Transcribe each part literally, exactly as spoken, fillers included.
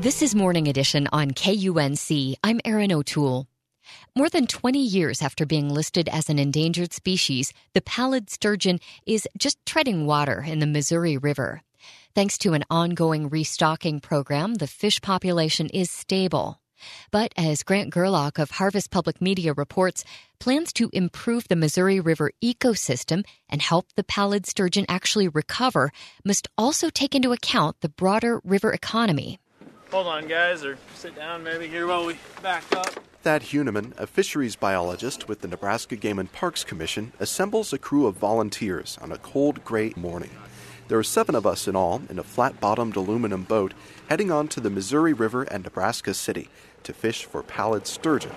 This is Morning Edition on K U N C. I'm Erin O'Toole. More than twenty years after being listed as an endangered species, the pallid sturgeon is just treading water in the Missouri River. Thanks to an ongoing restocking program, the fish population is stable. But as Grant Gerlach of Harvest Public Media reports, plans to improve the Missouri River ecosystem and help the pallid sturgeon actually recover must also take into account the broader river economy. Hold on, guys, or sit down maybe here while we back up. Thad Huneman, a fisheries biologist with the Nebraska Game and Parks Commission, assembles a crew of volunteers on a cold, gray morning. There are seven of us in all in a flat-bottomed aluminum boat heading on to the Missouri River at Nebraska City to fish for pallid sturgeon.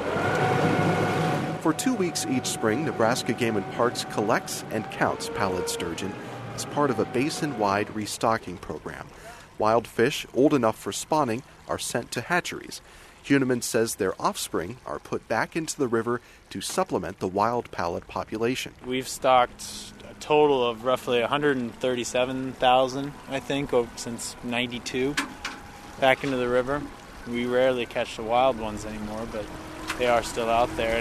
For two weeks each spring, Nebraska Game and Parks collects and counts pallid sturgeon as part of a basin-wide restocking program. Wild fish, old enough for spawning, are sent to hatcheries. Huneman says their offspring are put back into the river to supplement the wild pallid population. We've stocked a total of roughly one hundred thirty-seven thousand, I think, since ninety-two, back into the river. We rarely catch the wild ones anymore, but they are still out there.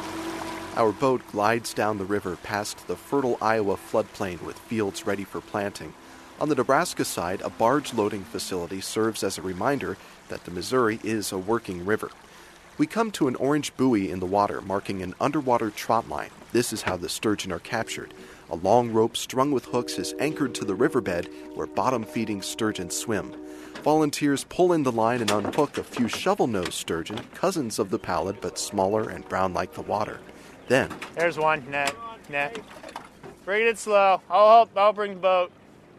Our boat glides down the river past the fertile Iowa floodplain with fields ready for planting. On the Nebraska side, a barge loading facility serves as a reminder that the Missouri is a working river. We come to an orange buoy in the water marking an underwater trot line. This is how the sturgeon are captured. A long rope strung with hooks is anchored to the riverbed where bottom-feeding sturgeon swim. Volunteers pull in the line and unhook a few shovel-nosed sturgeon, cousins of the pallid but smaller and brown like the water. Then... There's one, net, net. Bring it slow. I'll help, I'll bring the boat.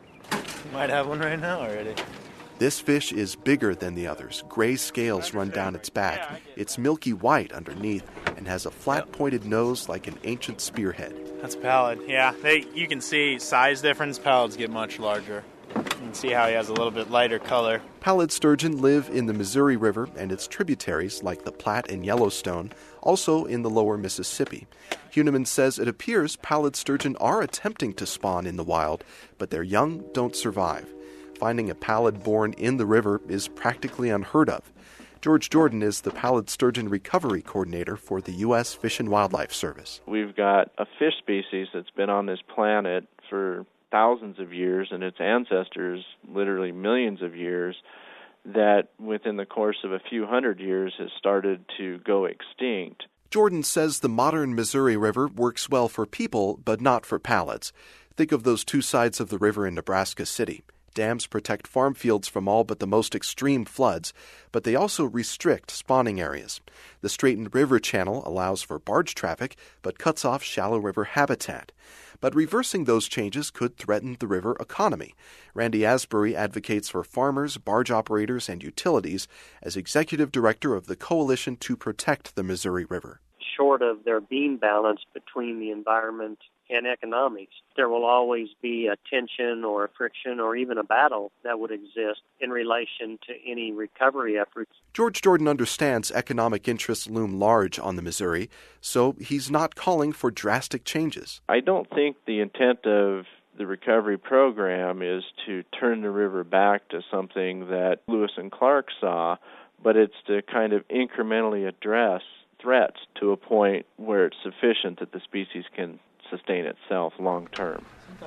Might have one right now already. This fish is bigger than the others. Gray scales run down its back. It's milky white underneath and has a flat-pointed nose like an ancient spearhead. That's pallid, yeah. They, you can see size difference. Pallids get much larger. You can see how he has a little bit lighter color. Pallid sturgeon live in the Missouri River and its tributaries like the Platte and Yellowstone, also in the lower Mississippi. Huneman says it appears pallid sturgeon are attempting to spawn in the wild, but their young don't survive. Finding a pallid born in the river is practically unheard of. George Jordan is the pallid sturgeon recovery coordinator for the U S Fish and Wildlife Service. We've got a fish species that's been on this planet for thousands of years, and its ancestors literally millions of years, that within the course of a few hundred years has started to go extinct. Jordan says the modern Missouri River works well for people, but not for pallids. Think of those two sides of the river in Nebraska City. Dams protect farm fields from all but the most extreme floods, but they also restrict spawning areas. The straightened river channel allows for barge traffic, but cuts off shallow river habitat. But reversing those changes could threaten the river economy. Randy Asbury advocates for farmers, barge operators, and utilities as executive director of the Coalition to Protect the Missouri River. Short of there being balance between the environment and economics, there will always be a tension or a friction or even a battle that would exist in relation to any recovery efforts. George Jordan understands economic interests loom large on the Missouri, so he's not calling for drastic changes. I don't think the intent of the recovery program is to turn the river back to something that Lewis and Clark saw, but it's to kind of incrementally address threats to a point where it's sufficient that the species can sustain itself long term.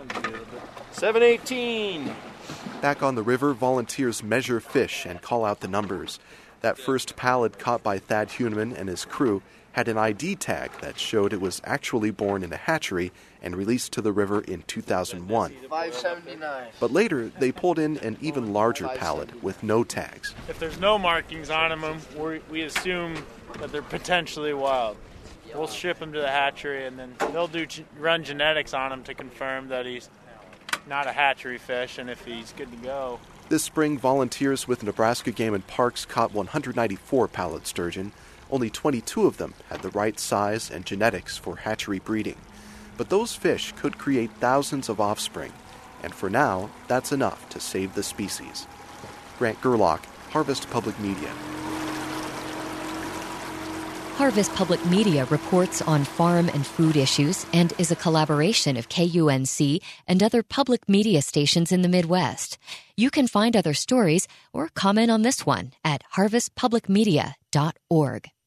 seven eighteen. Back on the river, volunteers measure fish and call out the numbers. That first pallid caught by Thad Huneman and his crew had an I D tag that showed it was actually born in a hatchery and released to the river in two thousand one. five seventy-nine. But later, they pulled in an even larger pallid with no tags. If there's no markings on them, we we assume that they're potentially wild. We'll ship them to the hatchery, and then they'll do run genetics on him to confirm that he's not a hatchery fish, and if he's good to go. This spring, volunteers with Nebraska Game and Parks caught one hundred ninety-four pallid sturgeon. Only twenty-two of them had the right size and genetics for hatchery breeding. But those fish could create thousands of offspring, and for now, that's enough to save the species. Grant Gerlach, Harvest Public Media. Harvest Public Media reports on farm and food issues and is a collaboration of K U N C and other public media stations in the Midwest. You can find other stories or comment on this one at harvest public media dot org.